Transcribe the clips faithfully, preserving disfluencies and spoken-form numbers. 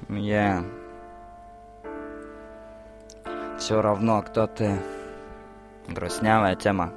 Я... Все равно, кто ты. Грустнявая тема.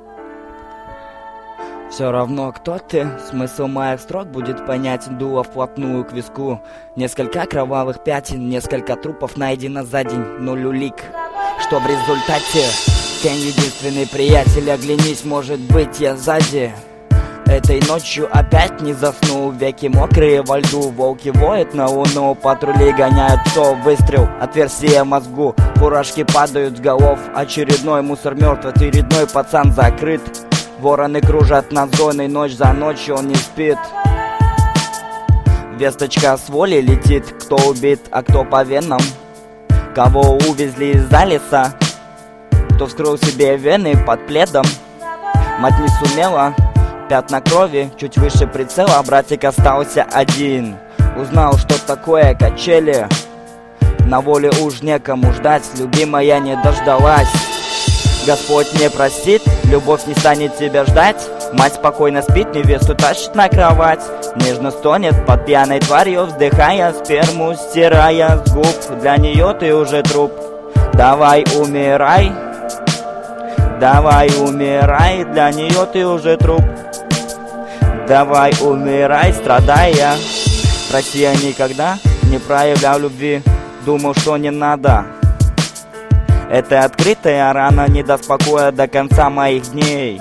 Все равно, кто ты. Смысл моих строк будет понятен, дуло вплотную к виску. Несколько кровавых пятен, несколько трупов найдено за день, нуль улик. Что в результате? Тень единственный приятель, оглянись, может быть, я сзади. Этой ночью опять не заснул, веки мокрые во льду. Волки воют на луну, патрули гоняют псов. Выстрел, отверстие мозгу, фуражки падают с голов. Очередной мусор мертв, очередной пацан закрыт. Вороны кружат над зоной, ночь за ночью он не спит. Весточка с воли летит, кто убит, а кто по венам. Кого увезли из-за леса, кто вскрыл себе вены под пледом. Мать не сумела, пятна крови, чуть выше прицела. Братик остался один, узнал, что такое качели. На воле уж некому ждать, любимая не дождалась. Господь не простит, любовь не станет тебя ждать. Мать спокойно спит, невесту тащит на кровать. Нежно стонет под пьяной тварью, вздыхая сперму, стирая с губ. Для нее ты уже труп. Давай умирай, давай умирай, для нее ты уже труп. Давай умирай, страдая. Россия никогда не проявлял любви, думал, что не надо. Эта открытая рана не даст покоя до конца моих дней.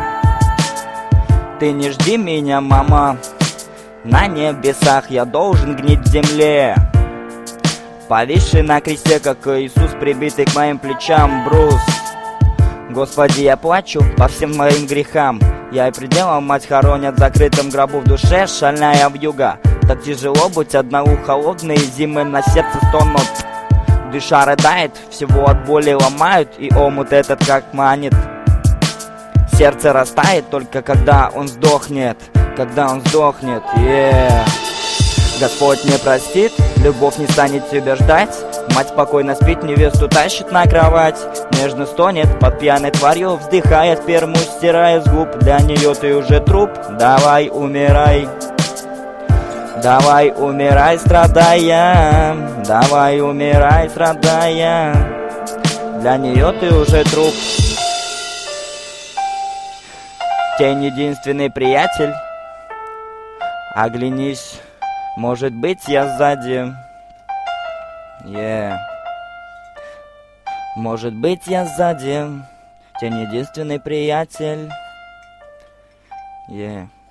Ты не жди меня, мама, на небесах я должен гнить в земле. Повисший на кресте, как Иисус, прибитый к моим плечам брус. Господи, я плачу по всем моим грехам. Я и пределал, мать хоронят в закрытом гробу, в душе шальная вьюга. Так тяжело быть одному, холодные зимы на сердце стонут. Душа рыдает, всего от боли ломают, и омут этот как манит. Сердце растает только когда он сдохнет, когда он сдохнет, yeah. Господь не простит, любовь не станет тебя ждать. Мать спокойно спит, невесту тащит на кровать. Нежно стонет под пьяной тварью, вздыхая сперму, стирая с губ. Для нее ты уже труп, давай умирай. Давай умирай, страдая, давай умирай, страдая. Для нее ты уже труп. Тень единственный приятель, оглянись, может быть, я сзади. Yeah. Может быть, я сзади. Тень единственный приятель. Yeah.